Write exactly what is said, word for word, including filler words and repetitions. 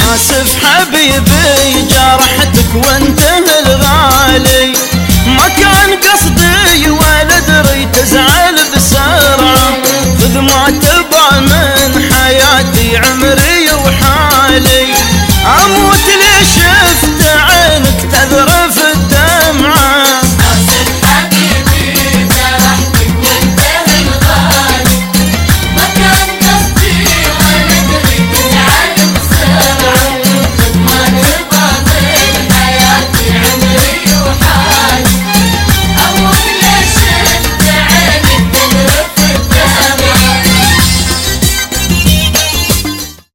آسف حبيبي جرحتك وانت الغالي، ما كان قصدي